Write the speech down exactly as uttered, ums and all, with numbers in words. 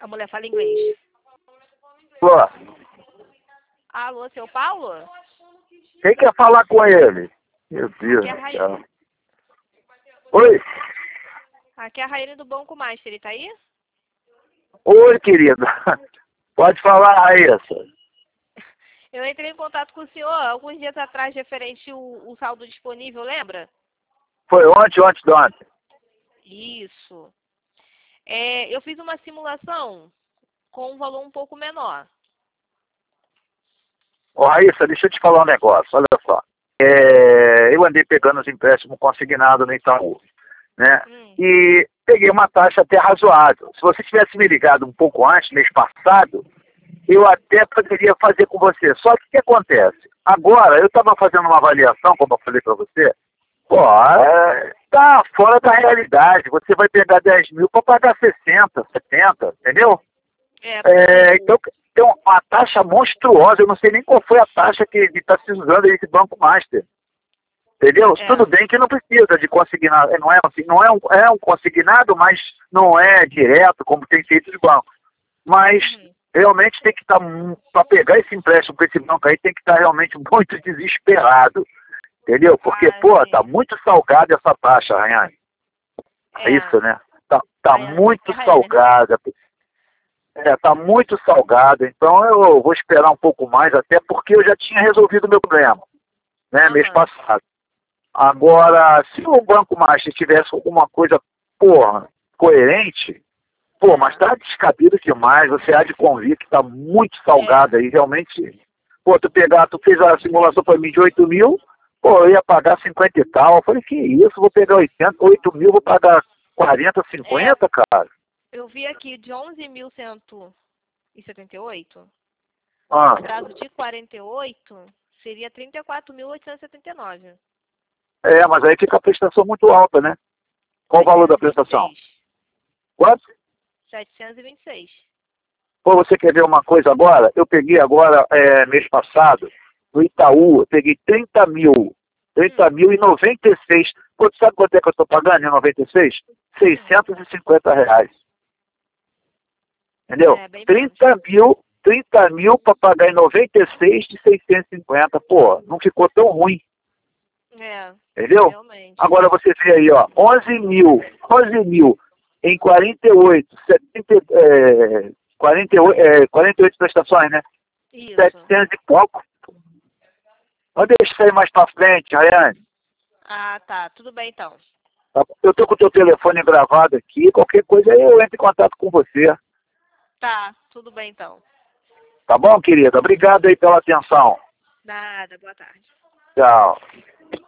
A mulher fala inglês. Alô? Alô, seu Paulo? Quem quer falar com ele? Meu Deus Aqui é a do Raí... céu. Oi? Aqui é a Raíra do Banco Master, ele tá aí? Oi, querida. Pode falar, Raíssa. Eu entrei em contato com o senhor alguns dias atrás referente o, o saldo disponível, lembra? Foi ontem, ontem, de ontem. Isso. É, eu fiz uma simulação com um valor um pouco menor. Ô, Raíssa, deixa eu te falar um negócio, olha só. É, eu andei pegando os empréstimos consignados no Itaú, né? Hum. E peguei uma taxa até razoável. Se você tivesse me ligado um pouco antes, mês passado, eu até poderia fazer com você. Só que o que acontece? Agora, eu estava fazendo uma avaliação, como eu falei para você, pô, é, tá fora da realidade. Você vai pegar dez mil para pagar sessenta, setenta, entendeu? É, É, então, tem uma taxa monstruosa. Eu não sei nem qual foi a taxa que está se usando esse Banco Master. Entendeu? É. Tudo bem que não precisa de consignado. Não é, assim, não é, um, é um consignado, mas não é direto, como tem feito de banco. Mas Uhum. realmente tem que estar, para pegar esse empréstimo com esse banco aí, tem que estar realmente muito desesperado. Entendeu? Porque, Ah, pô, sim. tá muito salgada essa taxa, Rayane. É É. isso, né? Tá, tá Rayane, muito é Rayane, né? salgada. É, tá muito salgada. Então eu vou esperar um pouco mais, até porque eu já tinha resolvido o meu problema, né? Mês Aham. passado. Agora, se o Banco Master tivesse alguma coisa, porra, coerente, pô, mas tá descabido demais. Você há de convir que tá muito salgado aí, realmente. Pô, tu pegar, tu fez a simulação para mim de oito mil, pô, eu ia pagar cinquenta e tal. Eu falei, que isso, vou pegar oitenta, oito mil, vou pagar quarenta, É, cinquenta, cara. eu vi aqui de onze mil cento e setenta e oito, Ah, prazo de quarenta e oito, seria trinta e quatro mil oitocentos e setenta e nove. é, mas aí fica a prestação muito alta, né? Qual o valor da prestação? Quanto? setecentos e vinte e seis. Pô, você quer ver uma coisa agora? Eu peguei agora, é, mês passado, no Itaú, eu peguei trinta mil. trinta mil e noventa e seis. Pô, tu sabe quanto é que eu estou pagando em noventa e seis? seiscentos e cinquenta reais. Entendeu? É, bem menos. trinta mil, trinta mil para pagar em noventa e seis de seiscentos e cinquenta. Pô, não ficou tão ruim. É, Entendeu? realmente. Agora você vê aí, ó, onze mil, onze mil em quarenta e oito, setenta, é, quarenta e oito, é, quarenta e oito prestações, né? Isso. setecentos e pouco. Vamos deixar isso aí mais pra frente, Rayane. Ah, tá. Tudo bem, então. Tá? Eu tô com o teu telefone gravado aqui, qualquer coisa aí eu entro em contato com você. Tá, tudo bem, então. Tá bom, querida? Obrigado aí pela atenção. Nada, boa tarde. Tchau.